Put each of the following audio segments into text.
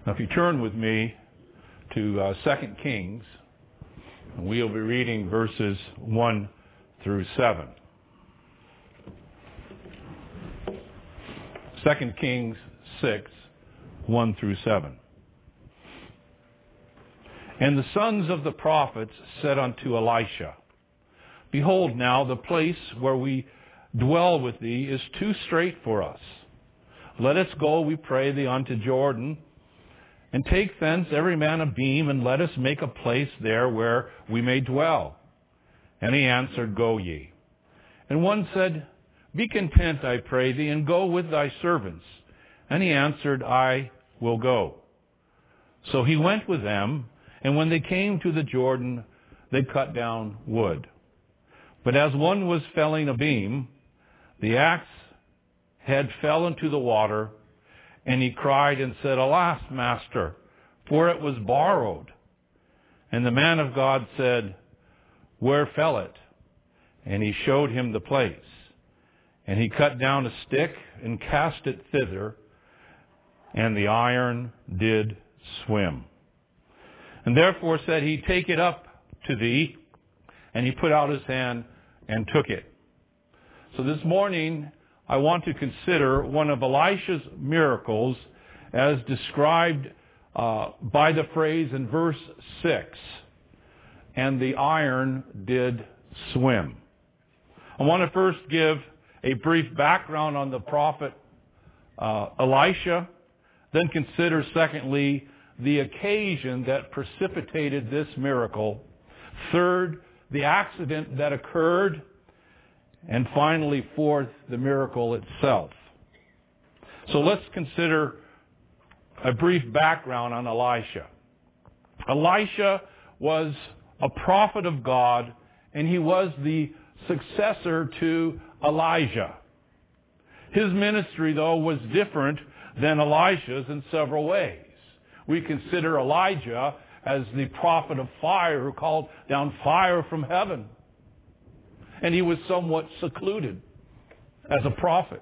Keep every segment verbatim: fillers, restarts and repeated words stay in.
Now, if you turn with me to uh, Second Kings, we'll be reading verses one through seven. Second Kings six, one through seven. And the sons of the prophets said unto Elisha, Behold now, the place where we dwell with thee is too strait for us. Let us go, we pray thee, unto Jordan, and take thence every man a beam, and let us make a place there where we may dwell. And he answered, Go ye. And one said, Be content, I pray thee, and go with thy servants. And he answered, I will go. So he went with them, and when they came to the Jordan, they cut down wood. But as one was felling a beam, the axe head fell into the water, and he cried and said, Alas, master, for it was borrowed. And the man of God said, Where fell it? And he showed him the place. And he cut down a stick and cast it thither, and the iron did swim. And therefore said he, Take it up to thee. And he put out his hand and took it. So this morning, I want to consider one of Elisha's miracles as described uh, by the phrase in verse six, and the iron did swim. I want to first give a brief background on the prophet uh, Elisha, then consider, secondly, the occasion that precipitated this miracle, third, the accident that occurred, and finally, fourth, the miracle itself. So let's consider a brief background on Elisha. Elisha was a prophet of God, and he was the successor to Elijah. His ministry, though, was different than Elisha's in several ways. We consider Elijah as the prophet of fire who called down fire from heaven. And he was somewhat secluded as a prophet.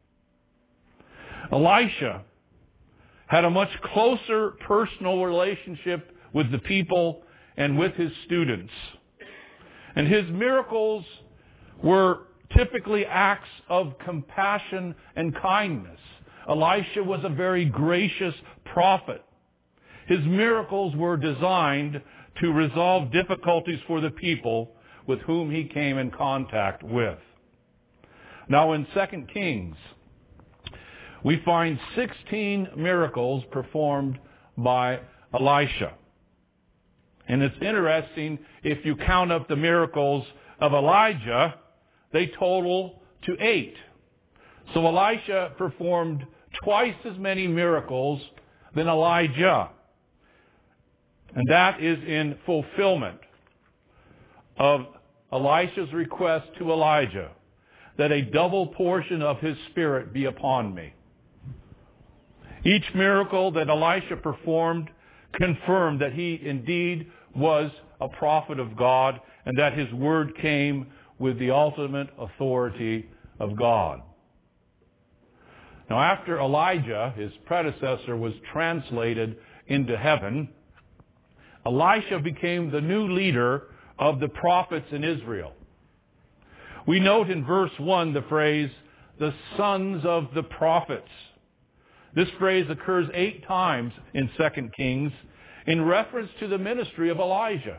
Elisha had a much closer personal relationship with the people and with his students. And his miracles were typically acts of compassion and kindness. Elisha was a very gracious prophet. His miracles were designed to resolve difficulties for the people with whom he came in contact with. Now in Second Kings, we find sixteen miracles performed by Elisha. And it's interesting, if you count up the miracles of Elijah, they total to eight. So Elisha performed twice as many miracles than Elijah. And that is in fulfillment of Elisha's request to Elijah that a double portion of his spirit be upon me. Each miracle that Elisha performed confirmed that he indeed was a prophet of God and that his word came with the ultimate authority of God. Now, after Elijah, his predecessor, was translated into heaven, Elisha became the new leader of the prophets in Israel. We note in verse one the phrase, the sons of the prophets. This phrase occurs eight times in Second Kings in reference to the ministry of Elijah,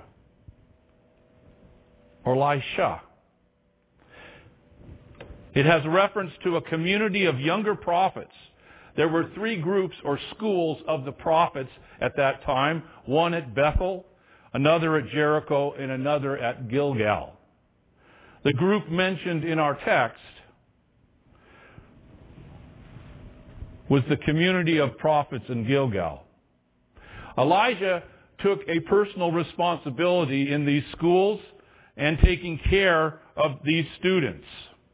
or Elisha. It has reference to a community of younger prophets. There were three groups or schools of the prophets at that time, one at Bethel, another at Jericho, and another at Gilgal. The group mentioned in our text was the community of prophets in Gilgal. Elijah took a personal responsibility in these schools and taking care of these students.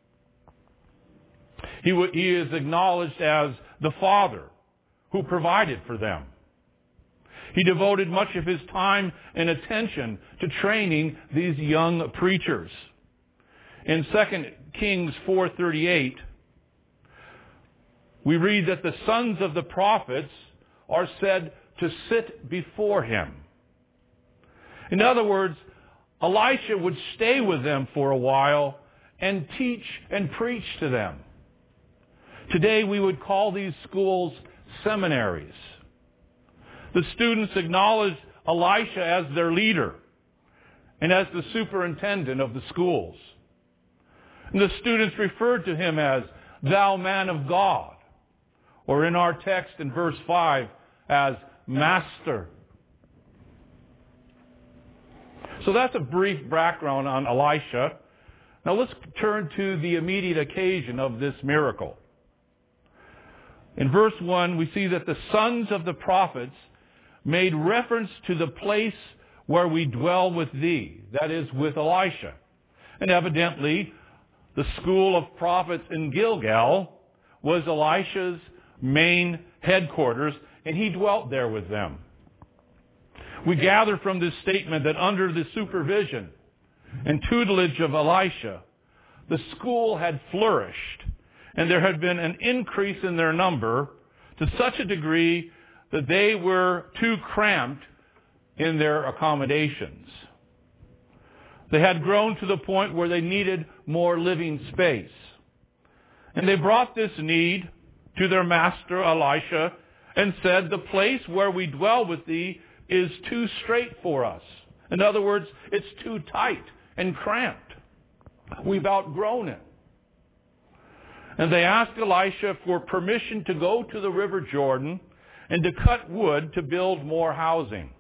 He, w- he is acknowledged as the father who provided for them. He devoted much of his time and attention to training these young preachers. In Second Kings four thirty-eight, we read that the sons of the prophets are said to sit before him. In other words, Elisha would stay with them for a while and teach and preach to them. Today we would call these schools seminaries. The students acknowledged Elisha as their leader and as the superintendent of the schools. And the students referred to him as "Thou man of God," or in our text in verse five, as Master. So that's a brief background on Elisha. Now let's turn to the immediate occasion of this miracle. In verse one, we see that the sons of the prophets made reference to the place where we dwell with thee, that is, with Elisha. And evidently, the school of prophets in Gilgal was Elisha's main headquarters, and he dwelt there with them. We gather from this statement that under the supervision and tutelage of Elisha, the school had flourished, and there had been an increase in their number to such a degree that they were too cramped in their accommodations. They had grown to the point where they needed more living space. And they brought this need to their master Elisha and said, "The place where we dwell with thee is too strait for us." In other words, it's too tight and cramped. We've outgrown it. And they asked Elisha for permission to go to the river Jordan and to cut wood to build more housing.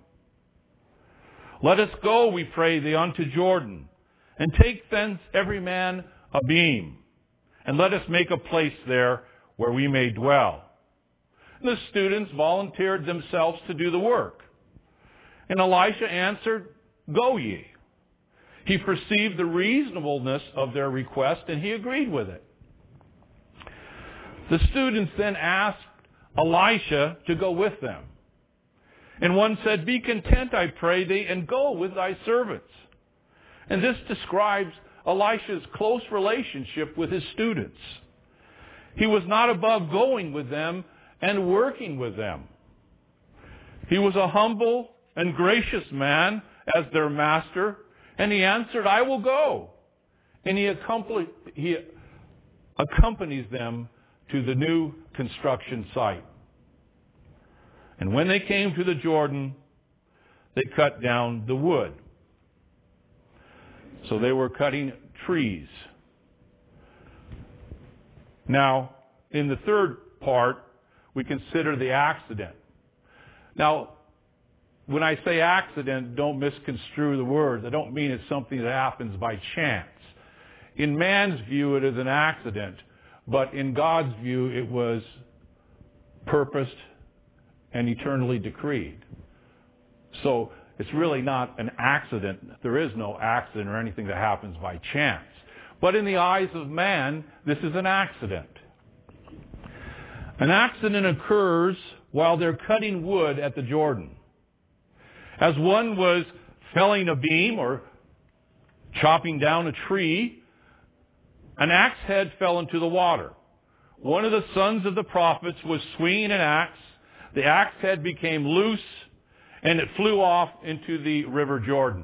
"Let us go, we pray thee, unto Jordan, and take thence every man a beam, and let us make a place there where we may dwell." And the students volunteered themselves to do the work. And Elisha answered, "Go ye." He perceived the reasonableness of their request, and he agreed with it. The students then asked Elisha to go with them. And one said, "Be content, I pray thee, and go with thy servants." And this describes Elisha's close relationship with his students. He was not above going with them and working with them. He was a humble and gracious man as their master, and he answered, "I will go." And he, accompli- he accompanies them to the new construction site. And when they came to the Jordan, they cut down the wood. So they were cutting trees. Now, in the third part, we consider the accident. Now, when I say accident, don't misconstrue the words. I don't mean it's something that happens by chance. In man's view, it is an accident, but in God's view, it was purposed and eternally decreed. So it's really not an accident. There is no accident or anything that happens by chance. But in the eyes of man, this is an accident. An accident occurs while they're cutting wood at the Jordan. As one was felling a beam or chopping down a tree, an axe head fell into the water. One of the sons of the prophets was swinging an axe. The axe head became loose, and it flew off into the river Jordan.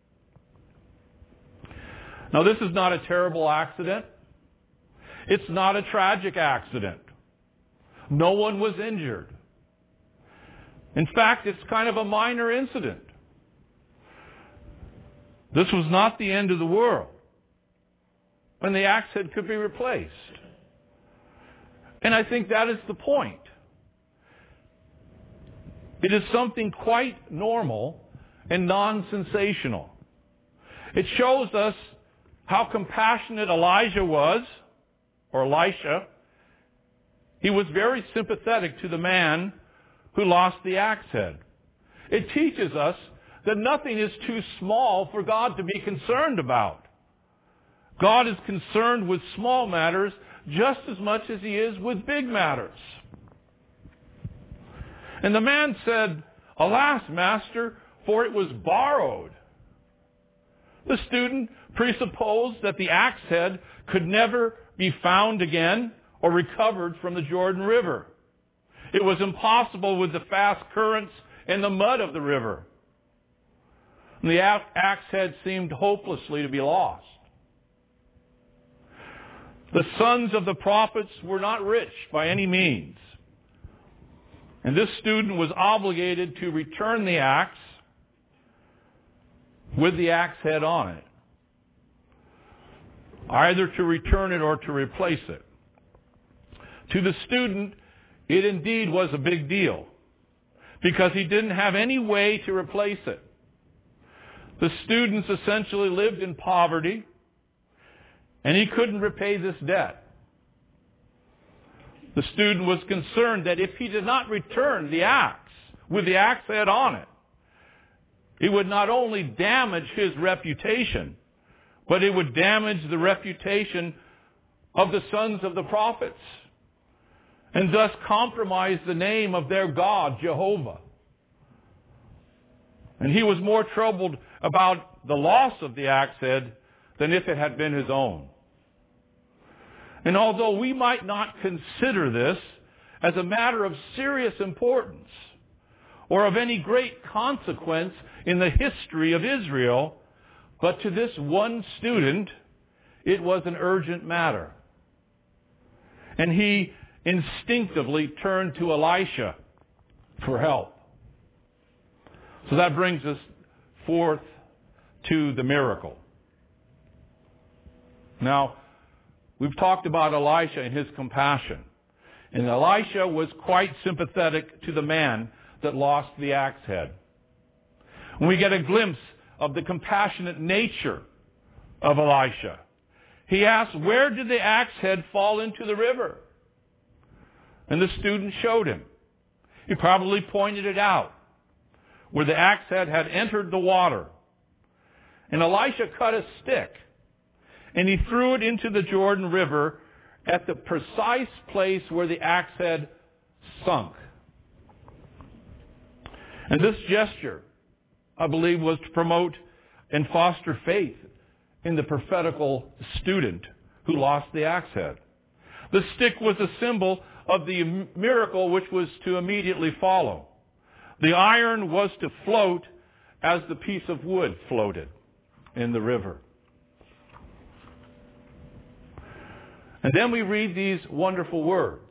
Now, this is not a terrible accident. It's not a tragic accident. No one was injured. In fact, it's kind of a minor incident. This was not the end of the world, and the axe head could be replaced. And I think that is the point. It is something quite normal and non-sensational. It shows us how compassionate Elijah was, or Elisha. He was very sympathetic to the man who lost the axe head. It teaches us that nothing is too small for God to be concerned about. God is concerned with small matters just as much as he is with big matters. And the man said, "Alas, master, for it was borrowed." The student presupposed that the axe head could never be found again or recovered from the Jordan River. It was impossible with the fast currents and the mud of the river. And the axe head seemed hopelessly to be lost. The sons of the prophets were not rich by any means. And this student was obligated to return the axe with the axe head on it, either to return it or to replace it. To the student, it indeed was a big deal, because he didn't have any way to replace it. The students essentially lived in poverty, and he couldn't repay this debt. The student was concerned that if he did not return the axe with the axe head on it, it would not only damage his reputation, but it would damage the reputation of the sons of the prophets, and thus compromise the name of their God, Jehovah. And he was more troubled about the loss of the axe head than if it had been his own. And although we might not consider this as a matter of serious importance or of any great consequence in the history of Israel, but to this one student, it was an urgent matter. And he instinctively turned to Elisha for help. So that brings us forth to the miracle. Now, we've talked about Elisha and his compassion. And Elisha was quite sympathetic to the man that lost the axe head. When we get a glimpse of the compassionate nature of Elisha, he asks, where did the axe head fall into the river? And the student showed him. He probably pointed it out, where the axe head had entered the water. And Elisha cut a stick, and he threw it into the Jordan River at the precise place where the axe head sunk. And this gesture, I believe, was to promote and foster faith in the prophetical student who lost the axe head. The stick was a symbol of the miracle which was to immediately follow. The iron was to float as the piece of wood floated in the river. And then we read these wonderful words.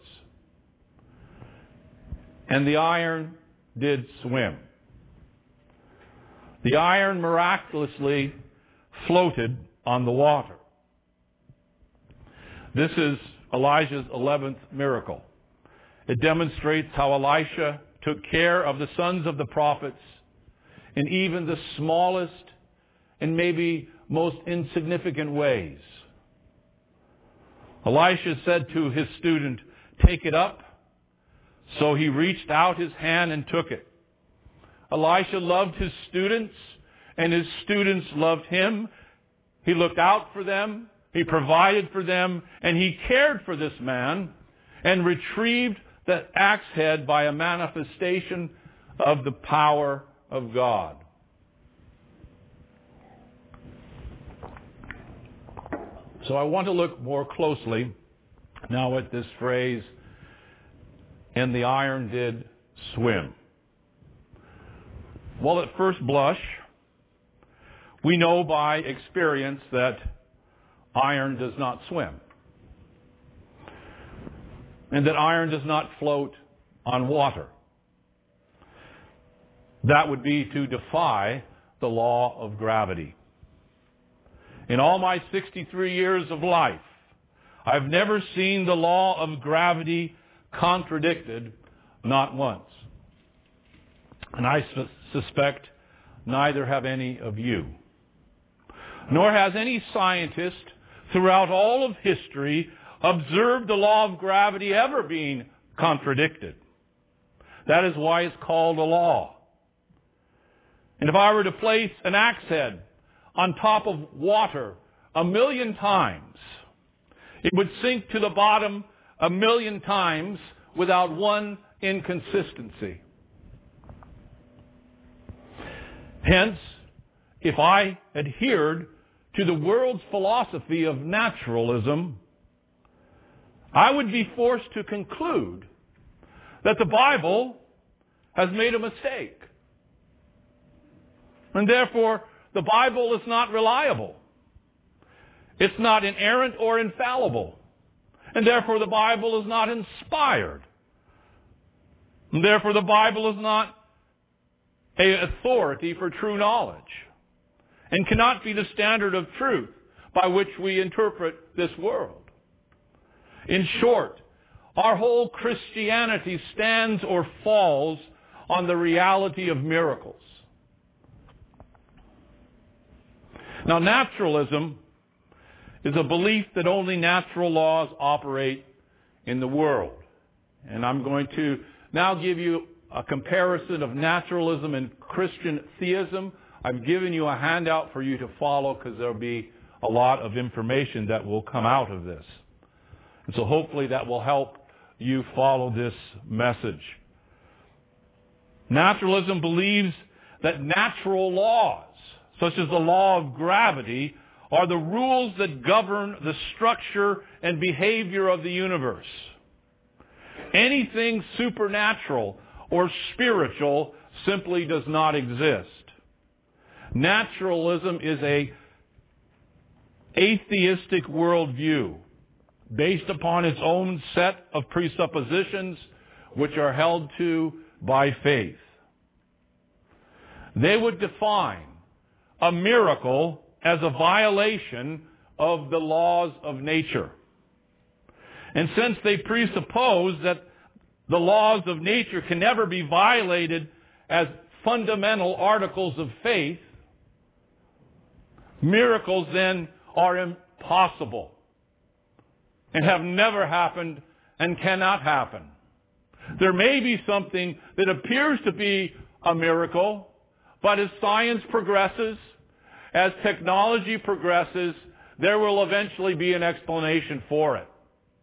And the iron did swim. The iron miraculously floated on the water. This is Elijah's eleventh miracle. It demonstrates how Elisha took care of the sons of the prophets in even the smallest and maybe most insignificant ways. Elisha said to his student, "Take it up." So he reached out his hand and took it. Elisha loved his students, and his students loved him. He looked out for them, he provided for them, and he cared for this man and retrieved the axe head by a manifestation of the power of God. So I want to look more closely now at this phrase, and the iron did swim. Well, at first blush, we know by experience that iron does not swim, and that iron does not float on water. That would be to defy the law of gravity. In all my sixty-three years of life, I've never seen the law of gravity contradicted, not once. And I su- suspect neither have any of you. Nor has any scientist throughout all of history observed the law of gravity ever being contradicted. That is why it's called a law. And if I were to place an axe head on top of water a million times, it would sink to the bottom a million times without one inconsistency. Hence, if I adhered to the world's philosophy of naturalism, I would be forced to conclude that the Bible has made a mistake. And therefore, the Bible is not reliable. It's not inerrant or infallible. And therefore, the Bible is not inspired. And therefore, the Bible is not an authority for true knowledge and cannot be the standard of truth by which we interpret this world. In short, our whole Christianity stands or falls on the reality of miracles. Now, naturalism is a belief that only natural laws operate in the world. And I'm going to now give you a comparison of naturalism and Christian theism. I've given you a handout for you to follow because there will be a lot of information that will come out of this. And so hopefully that will help you follow this message. Naturalism believes that natural laws, such as the law of gravity, are the rules that govern the structure and behavior of the universe. Anything supernatural or spiritual simply does not exist. Naturalism is a atheistic worldview based upon its own set of presuppositions which are held to by faith. They would define a miracle as a violation of the laws of nature. And since they presuppose that the laws of nature can never be violated as fundamental articles of faith, miracles then are impossible and have never happened and cannot happen. There may be something that appears to be a miracle, but as science progresses, as technology progresses, there will eventually be an explanation for it.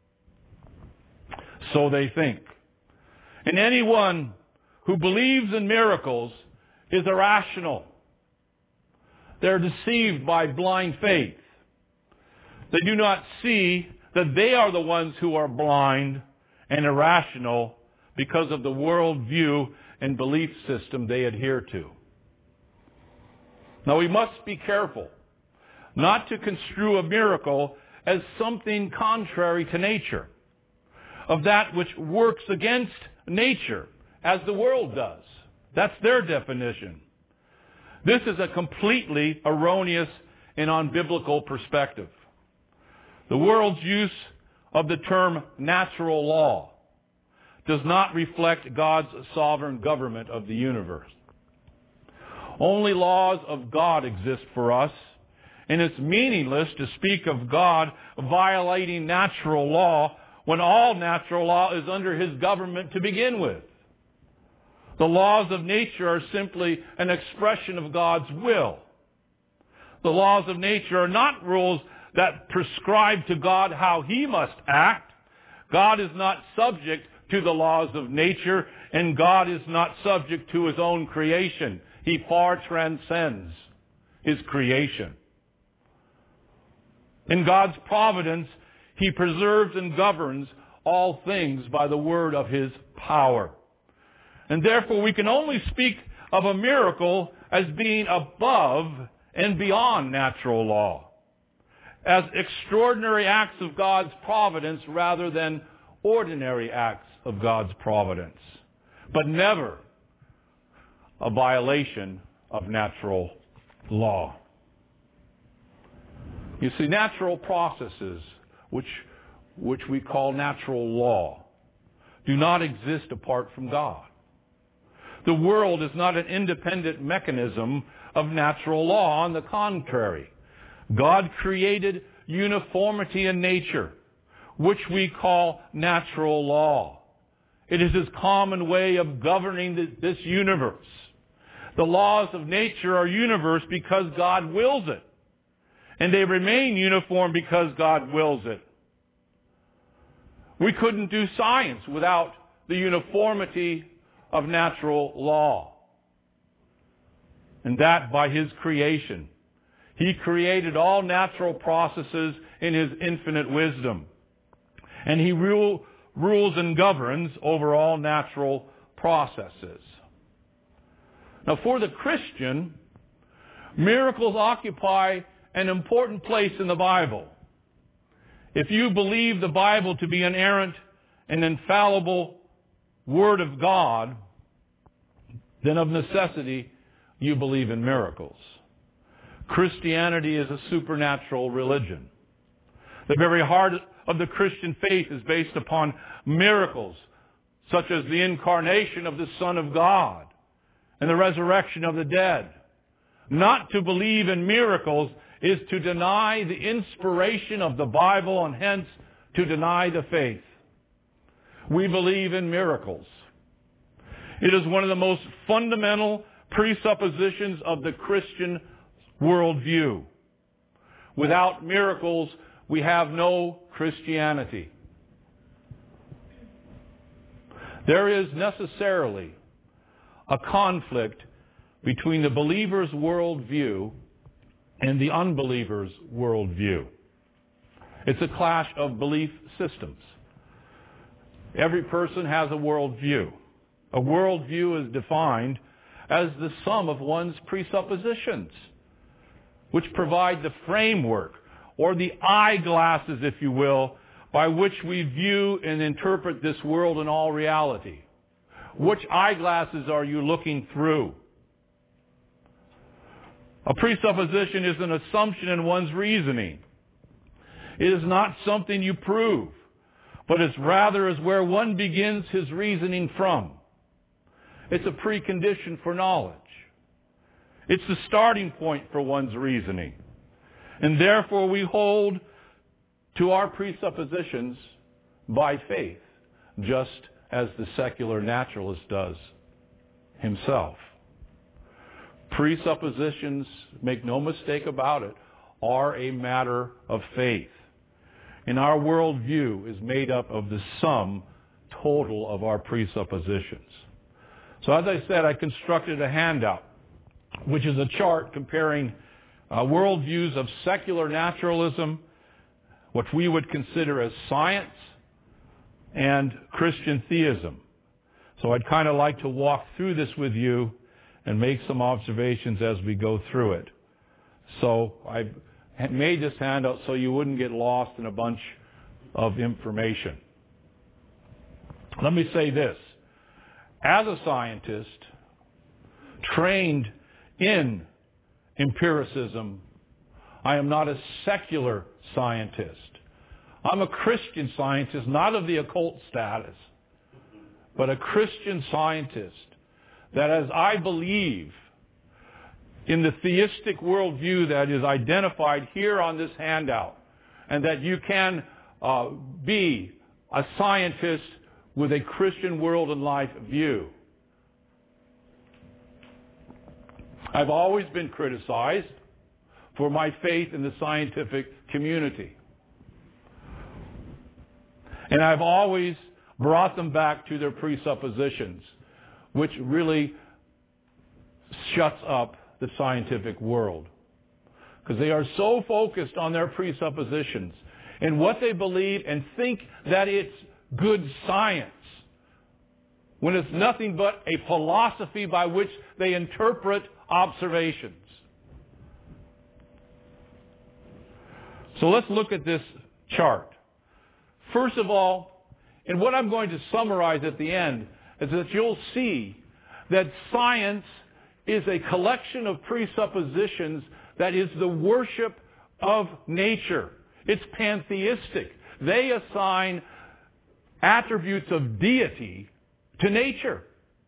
So they think. And anyone who believes in miracles is irrational. They're deceived by blind faith. They do not see that they are the ones who are blind and irrational because of the worldview and belief system they adhere to. Now we must be careful not to construe a miracle as something contrary to nature, of that which works against nature, as the world does. That's their definition. This is a completely erroneous and unbiblical perspective. The world's use of the term natural law does not reflect God's sovereign government of the universe. Only laws of God exist for us, and it's meaningless to speak of God violating natural law when all natural law is under His government to begin with. The laws of nature are simply an expression of God's will. The laws of nature are not rules that prescribe to God how He must act. God is not subject to the laws of nature, and God is not subject to His own creation. He far transcends His creation. In God's providence, He preserves and governs all things by the word of His power. And therefore we can only speak of a miracle as being above and beyond natural law, as extraordinary acts of God's providence rather than ordinary acts of God's providence, but never a violation of natural law. You see, natural processes, which, which we call natural law, do not exist apart from God. The world is not an independent mechanism of natural law. On the contrary, God created uniformity in nature, which we call natural law. It is His common way of governing this universe. The laws of nature are universe because God wills it. And they remain uniform because God wills it. We couldn't do science without the uniformity of natural law. And that by His creation. He created all natural processes in His infinite wisdom. And He rule, rules and governs over all natural processes. Now, for the Christian, miracles occupy an important place in the Bible. If you believe the Bible to be an inerrant and infallible Word of God, then of necessity you believe in miracles. Christianity is a supernatural religion. The very heart of the Christian faith is based upon miracles, such as the incarnation of the Son of God and the resurrection of the dead. Not to believe in miracles is to deny the inspiration of the Bible and hence to deny the faith. We believe in miracles. It is one of the most fundamental presuppositions of the Christian worldview. Without miracles, we have no Christianity. There is necessarily a conflict between the believer's worldview and the unbeliever's worldview. It's a clash of belief systems. Every person has a worldview. A worldview is defined as the sum of one's presuppositions, which provide the framework or the eyeglasses, if you will, by which we view and interpret this world in all reality. Which eyeglasses are you looking through? A presupposition is an assumption in one's reasoning. It is not something you prove, but it's rather is where one begins his reasoning from. It's a precondition for knowledge. It's the starting point for one's reasoning. And therefore we hold to our presuppositions by faith, just as the secular naturalist does himself. Presuppositions, make no mistake about it, are a matter of faith. And our worldview is made up of the sum total of our presuppositions. So as I said, I constructed a handout, which is a chart comparing uh, worldviews of secular naturalism, what we would consider as science, and Christian theism. So I'd kind of like to walk through this with you and make some observations as we go through it. So I made this handout so you wouldn't get lost in a bunch of information. Let me say this. As a scientist, trained in empiricism, I am not a secular scientist. I'm a Christian scientist, not of the occult status, but a Christian scientist that as I believe in the theistic worldview that is identified here on this handout, and that you can uh, be a scientist with a Christian world and life view. I've always been criticized for my faith in the scientific community. And I've always brought them back to their presuppositions, which really shuts up the scientific world. Because they are so focused on their presuppositions and what they believe and think that it's good science, when it's nothing but a philosophy by which they interpret observations. So let's look at this chart. First of all, and what I'm going to summarize at the end is that you'll see that science is a collection of presuppositions that is the worship of nature. It's pantheistic. They assign attributes of deity to nature.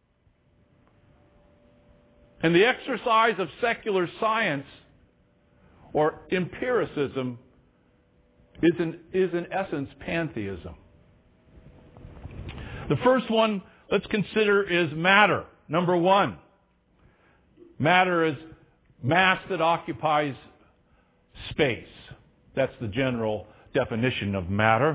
And the exercise of secular science or empiricism is in, is in essence pantheism. The first one let's consider is matter. Number one, matter is mass that occupies space. That's the general definition of matter.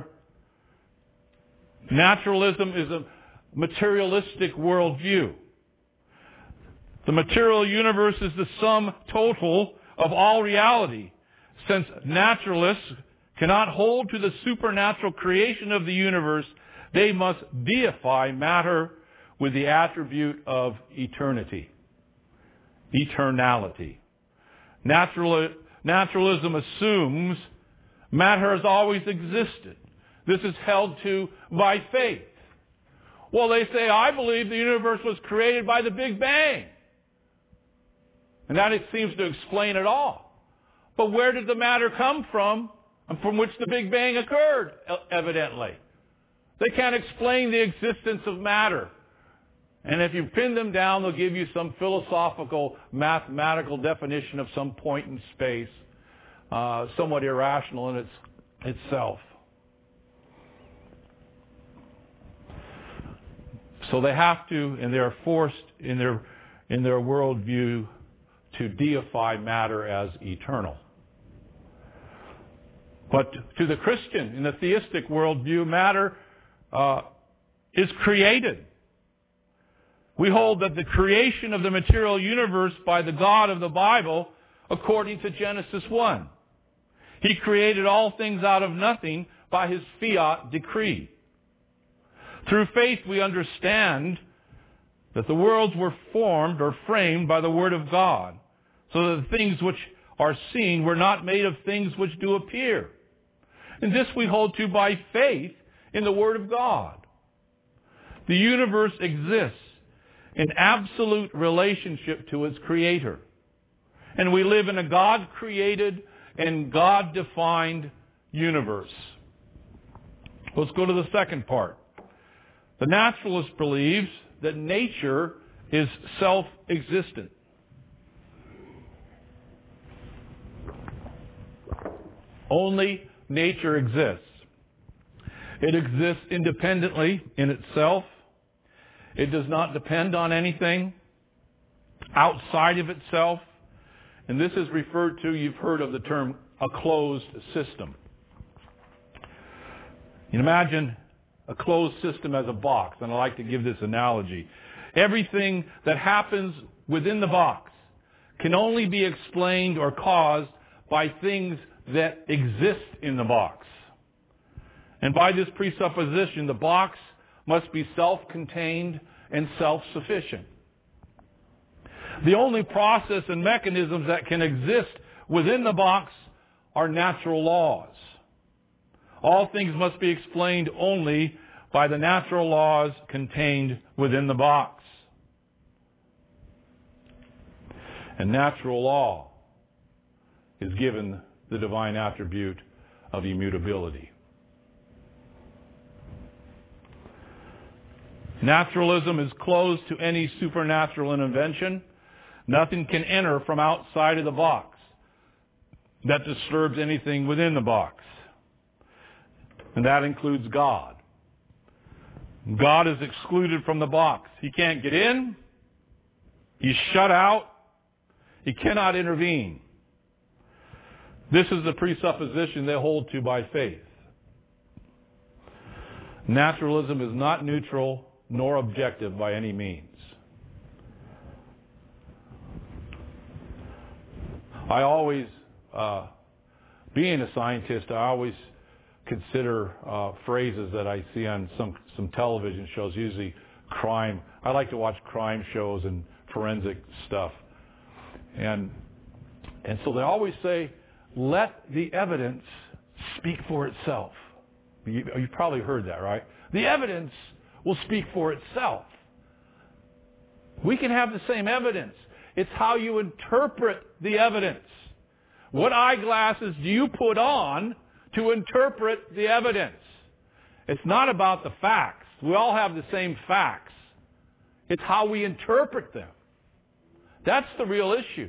Naturalism is a materialistic worldview. The material universe is the sum total of all reality. Since naturalists cannot hold to the supernatural creation of the universe, they must deify matter with the attribute of eternity, eternality. Natural, naturalism assumes matter has always existed. This is held to by faith. Well, they say, I believe the universe was created by the Big Bang. And that it seems to explain it all. But where did the matter come from, and from which the Big Bang occurred, evidently? They can't explain the existence of matter. And if you pin them down, they'll give you some philosophical, mathematical definition of some point in space, uh, somewhat irrational in its, itself. So they have to, and they're forced in their, in their worldview to deify matter as eternal. But to the Christian, in the theistic worldview, matter uh, is created. We hold that the creation of the material universe by the God of the Bible, according to Genesis one. He created all things out of nothing by His fiat decree. Through faith we understand that the worlds were formed or framed by the Word of God, so that the things which are seen were not made of things which do appear. And this we hold to by faith in the Word of God. The universe exists in absolute relationship to its Creator. And we live in a God-created and God-defined universe. Let's go to the second part. The naturalist believes that nature is self-existent. Only nature exists. It exists independently in itself. It does not depend on anything outside of itself. And this is referred to, you've heard of the term, a closed system. You imagine a closed system as a box, and I like to give this analogy. Everything that happens within the box can only be explained or caused by things that exist in the box. And by this presupposition, the box must be self-contained and self-sufficient. The only process and mechanisms that can exist within the box are natural laws. All things must be explained only by the natural laws contained within the box. And natural law is given the divine attribute of immutability. Naturalism is closed to any supernatural intervention. Nothing can enter from outside of the box that disturbs anything within the box. And that includes God. God is excluded from the box. He can't get in. He's shut out. He cannot intervene. This is the presupposition they hold to by faith. Naturalism is not neutral nor objective by any means. I always, uh, being a scientist, I always consider uh, phrases that I see on some, some television shows, usually crime. I like to watch crime shows and forensic stuff. And, and so they always say, let the evidence speak for itself. You, you've probably heard that, right? The evidence will speak for itself. We can have the same evidence. It's how you interpret the evidence. What eyeglasses do you put on to interpret the evidence? It's not about the facts. We all have the same facts. It's how we interpret them. That's the real issue.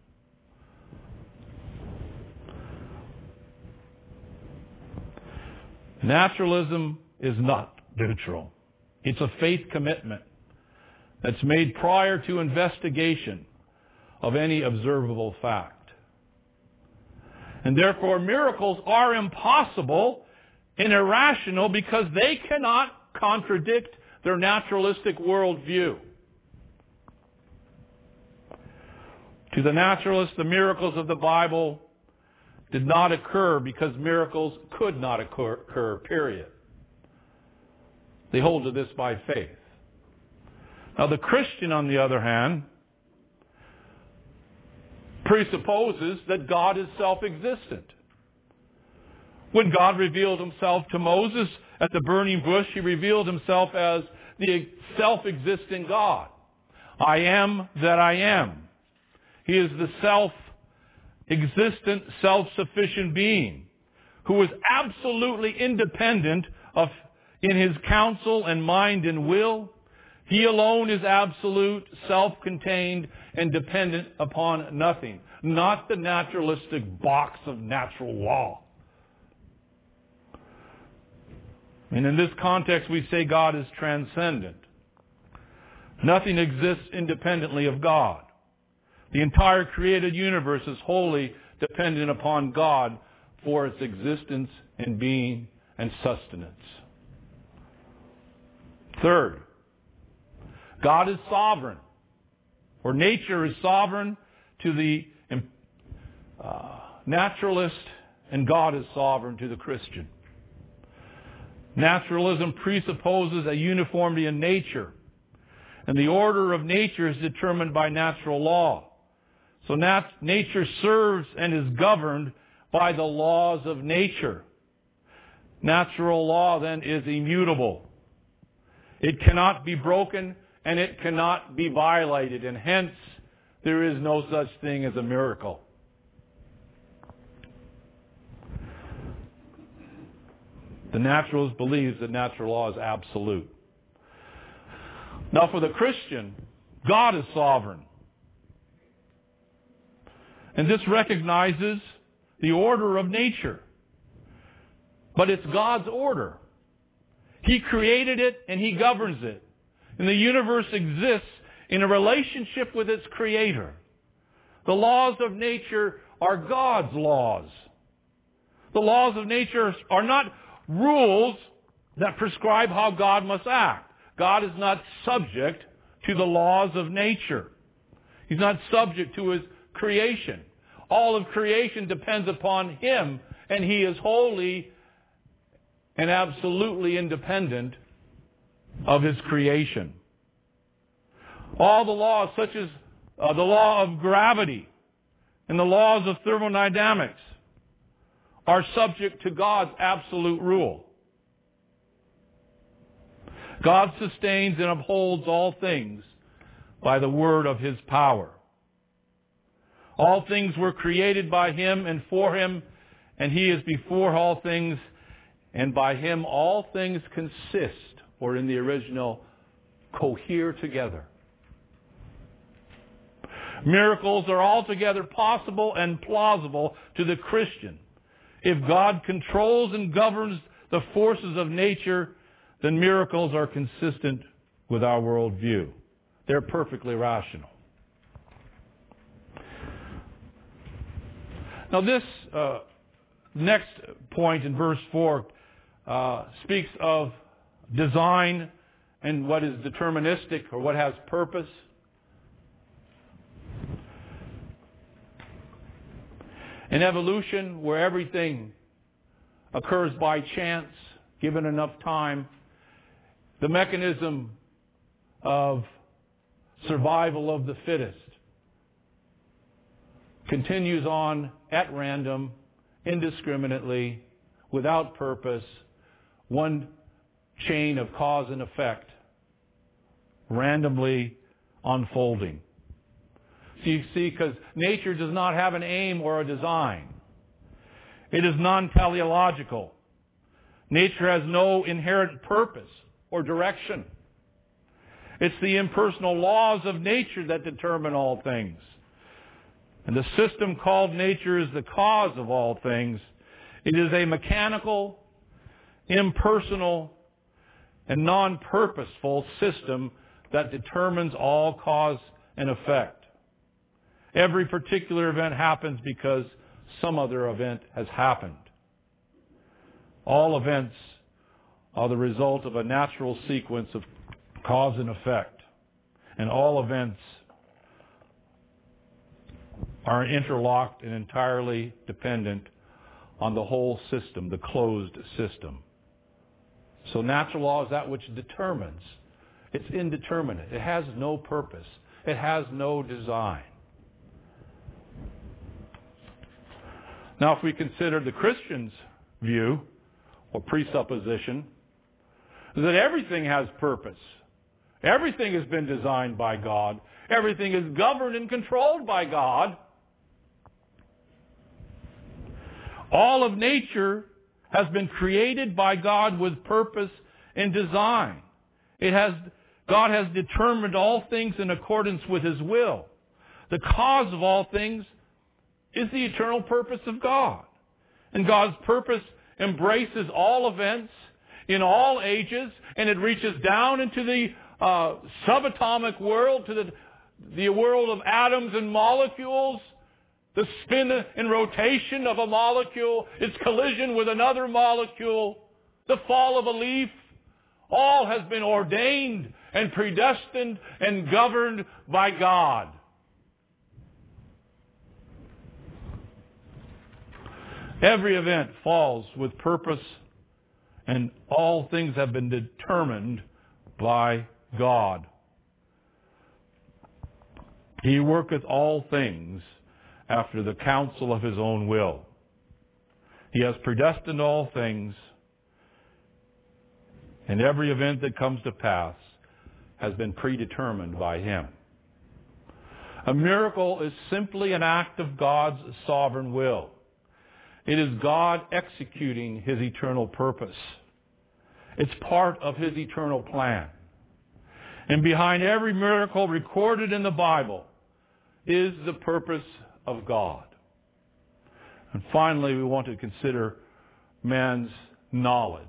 Naturalism is not neutral. It's a faith commitment that's made prior to investigation of any observable fact. And therefore, miracles are impossible and irrational because they cannot contradict their naturalistic worldview. To the naturalists, the miracles of the Bible did not occur because miracles could not occur, occur, period. They hold to this by faith. Now the Christian, on the other hand, presupposes that God is self-existent. When God revealed himself to Moses at the burning bush, he revealed himself as the self-existing God. I am that I am. He is the self-existent, self-sufficient being who is absolutely independent of in his counsel and mind and will. He alone is absolute, self-contained, and dependent upon nothing, not the naturalistic box of natural law. And in this context, we say God is transcendent. Nothing exists independently of God. The entire created universe is wholly dependent upon God for its existence and being and sustenance. Third, God is sovereign, or nature is sovereign to the uh, naturalist, and God is sovereign to the Christian. Naturalism presupposes a uniformity in nature, and the order of nature is determined by natural law. So nat- nature serves and is governed by the laws of nature. Natural law then is immutable. It cannot be broken and it cannot be violated, and hence there is no such thing as a miracle. The naturalist believes that natural law is absolute. Now for the Christian, God is sovereign. And this recognizes the order of nature. But it's God's order. He created it and He governs it. And the universe exists in a relationship with its Creator. The laws of nature are God's laws. The laws of nature are not rules that prescribe how God must act. God is not subject to the laws of nature. He's not subject to His creation. All of creation depends upon Him, and He is wholly and absolutely independent of His creation. All the laws, such as uh, the law of gravity and the laws of thermodynamics, are subject to God's absolute rule. God sustains and upholds all things by the word of His power. All things were created by Him and for Him, and He is before all things, and by Him all things consist, or in the original, cohere together. Miracles are altogether possible and plausible to the Christian. If God controls and governs the forces of nature, then miracles are consistent with our worldview. They're perfectly rational. Now this uh, next point in verse four uh, speaks of design and what is deterministic or what has purpose. In evolution, where everything occurs by chance, given enough time, the mechanism of survival of the fittest continues on at random, indiscriminately, without purpose, one chain of cause and effect, randomly unfolding. So you see, because nature does not have an aim or a design. It is non-teleological. Nature has no inherent purpose or direction. It's the impersonal laws of nature that determine all things. And the system called nature is the cause of all things. It is a mechanical, impersonal, and non-purposeful system that determines all cause and effect. Every particular event happens because some other event has happened. All events are the result of a natural sequence of cause and effect. And all events are interlocked and entirely dependent on the whole system, the closed system. So natural law is that which determines. It's indeterminate. It has no purpose. It has no design. Now, if we consider the Christian's view, or presupposition, that everything has purpose. Everything has been designed by God. Everything is governed and controlled by God. All of nature has been created by God with purpose and design. It has, God has determined all things in accordance with His will. The cause of all things is the eternal purpose of God. And God's purpose embraces all events in all ages, and it reaches down into the uh, subatomic world, to the, the world of atoms and molecules, the spin and rotation of a molecule, its collision with another molecule, the fall of a leaf. All has been ordained and predestined and governed by God. Every event falls with purpose, and all things have been determined by God. He worketh all things after the counsel of His own will. He has predestined all things, and every event that comes to pass has been predetermined by Him. A miracle is simply an act of God's sovereign will. It is God executing His eternal purpose. It's part of His eternal plan. And behind every miracle recorded in the Bible is the purpose of God. And finally, we want to consider man's knowledge.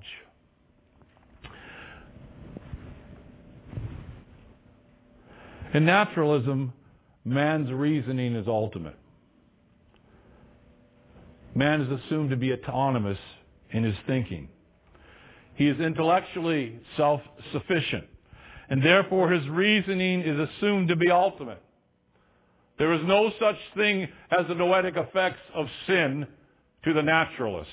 In naturalism, man's reasoning is ultimate. Man is assumed to be autonomous in his thinking. He is intellectually self-sufficient, and therefore his reasoning is assumed to be ultimate. There is no such thing as the noetic effects of sin to the naturalist.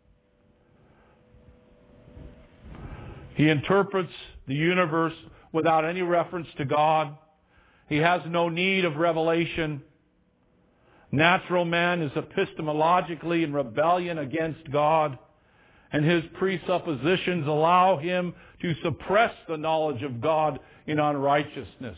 He interprets the universe without any reference to God. He has no need of revelation. Natural man is epistemologically in rebellion against God, and his presuppositions allow him to suppress the knowledge of God in unrighteousness.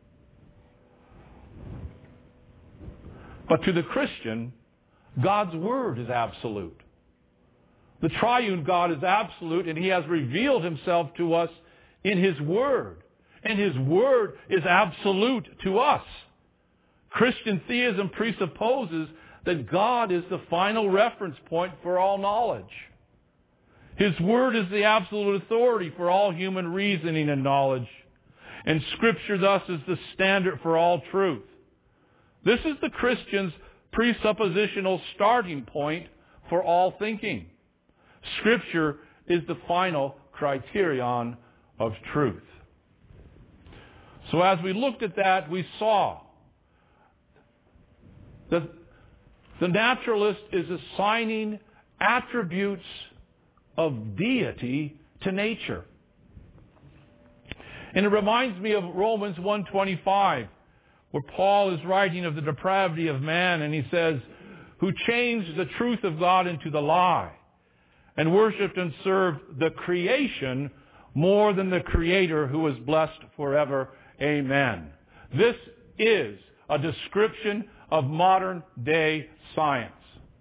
But to the Christian, God's Word is absolute. The triune God is absolute, and He has revealed Himself to us in His Word. And His Word is absolute to us. Christian theism presupposes that God is the final reference point for all knowledge. His Word is the absolute authority for all human reasoning and knowledge. And Scripture thus is the standard for all truth. This is the Christian's presuppositional starting point for all thinking. Scripture is the final criterion of truth. So as we looked at that, we saw that the naturalist is assigning attributes of deity to nature. And it reminds me of Romans one twenty-five, where Paul is writing of the depravity of man, and he says, who changed the truth of God into the lie, and worshipped and served the creation more than the Creator, who is blessed forever. Amen. This is a description of modern day science.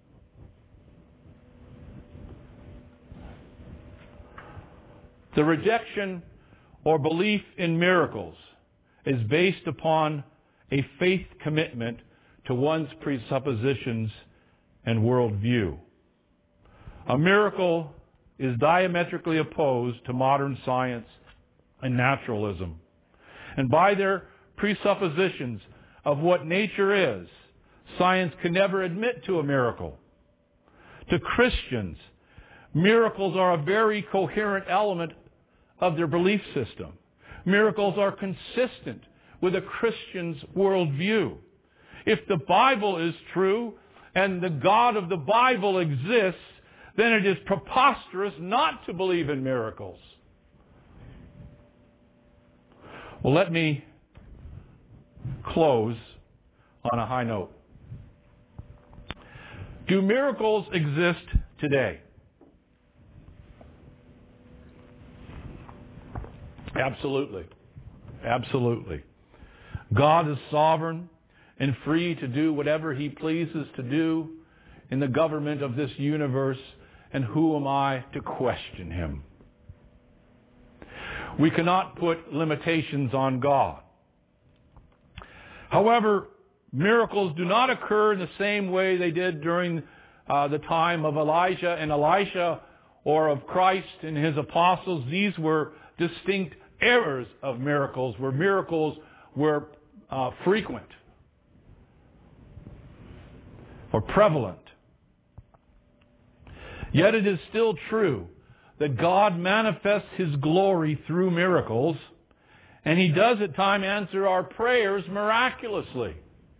The rejection or belief in miracles is based upon a faith commitment to one's presuppositions and worldview. A miracle is diametrically opposed to modern science and naturalism. And by their presuppositions of what nature is, science can never admit to a miracle. To Christians, miracles are a very coherent element of their belief system. Miracles are consistent with a Christian's worldview. If the Bible is true and the God of the Bible exists, then it is preposterous not to believe in miracles. Well, let me close on a high note. Do miracles exist today? Absolutely. Absolutely. God is sovereign and free to do whatever He pleases to do in the government of this universe, and who am I to question Him? We cannot put limitations on God. However, miracles do not occur in the same way they did during uh, the time of Elijah and Elisha, or of Christ and His apostles. These were distinct eras of miracles, where miracles were uh, frequent or prevalent. Yet it is still true that God manifests His glory through miracles, and He does at times answer our prayers miraculously.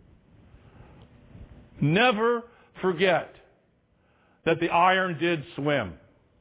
Never forget that the iron did swim.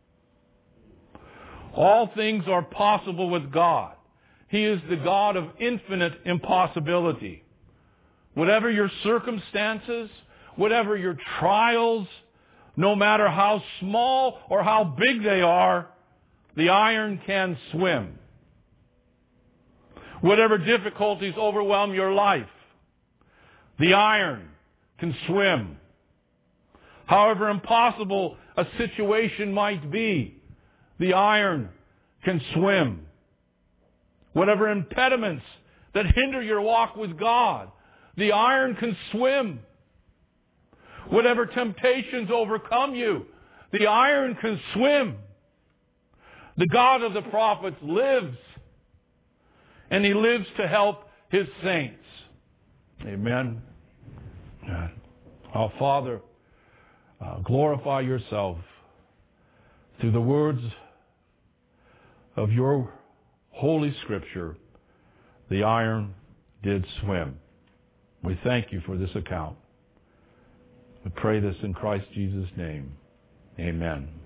All things are possible with God. He is the God of infinite impossibility. Whatever your circumstances, whatever your trials, no matter how small or how big they are, the iron can swim. Whatever difficulties overwhelm your life, the iron can swim. However impossible a situation might be, the iron can swim. Whatever impediments that hinder your walk with God, the iron can swim. Whatever temptations overcome you, the iron can swim. The God of the prophets lives, and He lives to help His saints. Amen. Our Father, uh, glorify Yourself through the words of Your Holy Scripture. The iron did swim. We thank You for this account. We pray this in Christ Jesus' name. Amen.